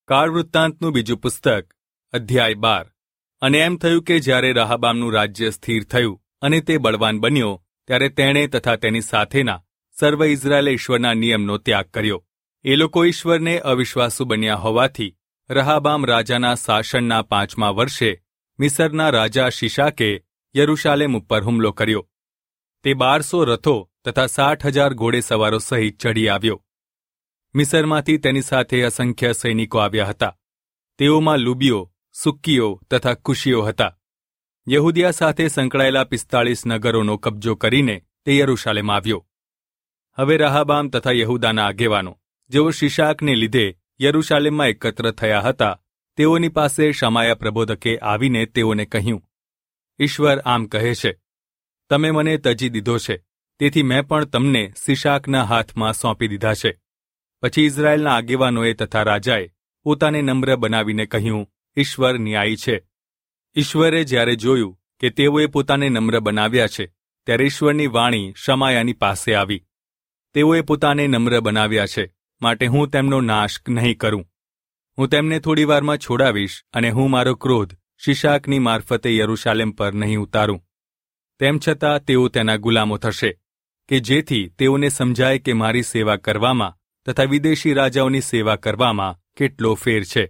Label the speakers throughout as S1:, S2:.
S1: કાળ વૃત્તાંતનું બીજું પુસ્તક અધ્યાય 12। અને એમ થયું કે જ્યારે રાહાબામનું રાજ્ય સ્થિર થયું અને તે બળવાન બન્યો, ત્યારે તેણે તથા તેની સાથેના સર્વ ઇઝરાયેલે ઈશ્વરના નિયમનો ત્યાગ કર્યો. એ લોકો ઈશ્વરને અવિશ્વાસુ બન્યા હોવાથી રાહાબામ રાજાના શાસનના 5મા વર્ષે મિસરના રાજા શિશાકે યરૂશાલેમ ઉપર હુમલો કર્યો. તે 1200 રથો તથા 60,000 ઘોડેસવારો સહિત ચઢી આવ્યો. મિસરમાંથી તેની સાથે અસંખ્ય સૈનિકો આવ્યા હતા. તેઓમાં લુબીઓ, સુક્કીઓ તથા કુશીઓ હતા. યહૂદિયા સાથે સંકળાયેલા 45 નગરોનો કબજો કરીને તે યરૂશાલેમ આવ્યો. હવે રાહાબામ તથા યહૂદાના આગેવાનો, જેઓ શિશાકને લીધે યરૂશાલેમમાં એકત્ર થયા હતા, તેઓની પાસે શમાયા પ્રબોધકે આવીને તેઓને કહ્યું, ઈશ્વર આમ કહે છે, તમે મને તજી દીધો છે, તેથી મેં પણ તમને શિશાકના હાથમાં સોંપી દીધા છે. પછી ઇઝરાયેલના આગેવાનોએ તથા રાજાએ પોતાને નમ્ર બનાવીને કહ્યું, ઈશ્વર ન્યાયી છે. ઈશ્વરે જ્યારે જોયું કે તેઓએ પોતાને નમ્ર બનાવ્યા છે, ત્યારે ઈશ્વરની વાણી શમાયાની પાસે આવી. તેઓએ પોતાને નમ્ર બનાવ્યા છે, માટે હું તેમનો નાશ નહીં કરું. હું તેમને થોડીવારમાં છોડાવીશ અને હું મારો ક્રોધ શિશાકની મારફતે યરૂશાલેમ પર નહીં ઉતારું. તેમ છતાં તેઓ તેના ગુલામો થશે, કે જેથી તેઓને સમજાય કે મારી સેવા કરવામાં તથા વિદેશી રાજાઓની સેવા કરવામાં કેટલો ફેર છે.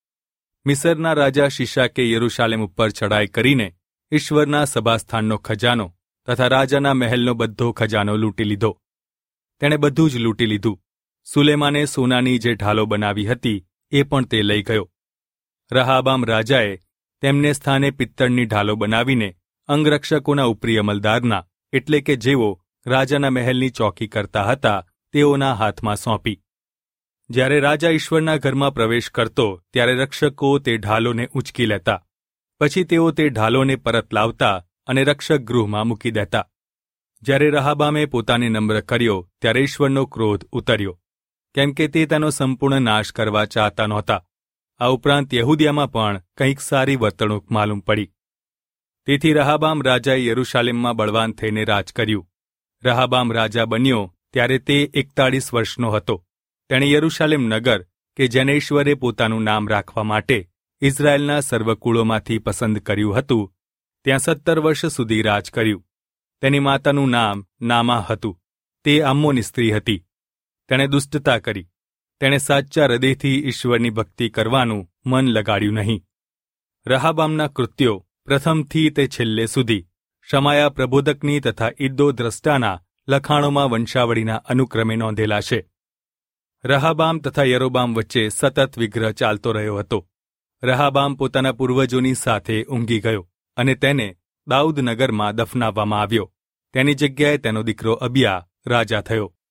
S1: મિસરના રાજા શિશાકે યરૂશાલેમ ઉપર ચડાઈ કરીને ઈશ્વરના સભાસ્થાનનો ખજાનો તથા રાજાના મહેલનો બધો ખજાનો લૂંટી લીધો. તેણે બધું જ લૂંટી લીધું. સુલેમાને સોનાની જે ઢાલો બનાવી હતી એ પણ તે લઈ ગયો. રાહાબામ રાજાએ તેમને સ્થાને પિત્તળની ઢાલો બનાવીને અંગરક્ષકોના ઉપરી અમલદારના, એટલે કે જેઓ રાજાના મહેલની ચોકી કરતા હતા, તેઓના હાથમાં સોંપી. જ્યારે રાજા ઈશ્વરના ઘરમાં પ્રવેશ કરતો, ત્યારે રક્ષકો તે ઢાલોને ઉંચકી લેતા. પછી તેઓ તે ઢાલોને પરત લાવતા અને રક્ષક ગૃહમાં મૂકી દેતા. જ્યારે રાહાબામે પોતાને નમ્ર કર્યો, ત્યારે ઈશ્વરનો ક્રોધ ઉતર્યો, કેમ કે તે તેનો સંપૂર્ણ નાશ કરવા ચાહતા નહોતા. આ ઉપરાંત યહૂદિયામાં પણ કંઈક સારી વર્તણૂક માલુમ પડી. તેથી રાહાબામ રાજાએ યરૂશાલેમમાં બળવાન થઈને રાજ કર્યું. રાહાબામ રાજા બન્યો ત્યારે તે 41 વર્ષનો હતો. તેણે યરૂશાલેમ નગર, કે જેને ઈશ્વરે પોતાનું નામ રાખવા માટે ઇઝરાયેલના સર્વકુળોમાંથી પસંદ કર્યું હતું, ત્યાં 17 વર્ષ સુધી રાજ કર્યું. તેની માતાનું નામ નામા હતું. તે આમ્મોની સ્ત્રી હતી. તેણે દુષ્ટતા કરી. તેણે સાચા હૃદયથી ઈશ્વરની ભક્તિ કરવાનું મન લગાડ્યું નહીં. રાહાબામના કૃત્યો પ્રથમથી તે છેલ્લે સુધી શમાયા પ્રબોધકની તથા ઇદ્દો દ્રષ્ટાના લખાણોમાં વંશાવળીના અનુક્રમે નોંધેલા છે. રાહાબામ તથા યરોબામ વચ્ચે સતત વિગ્રહ ચાલતો રહ્યો હતો. રાહાબામ પોતાના પૂર્વજોની સાથે ઊંઘી ગયો અને તેને દાઉદ નગરમાં દફનાવવામાં આવ્યો. તેની જગ્યાએ તેનો દીકરો અબિયા રાજા થયો.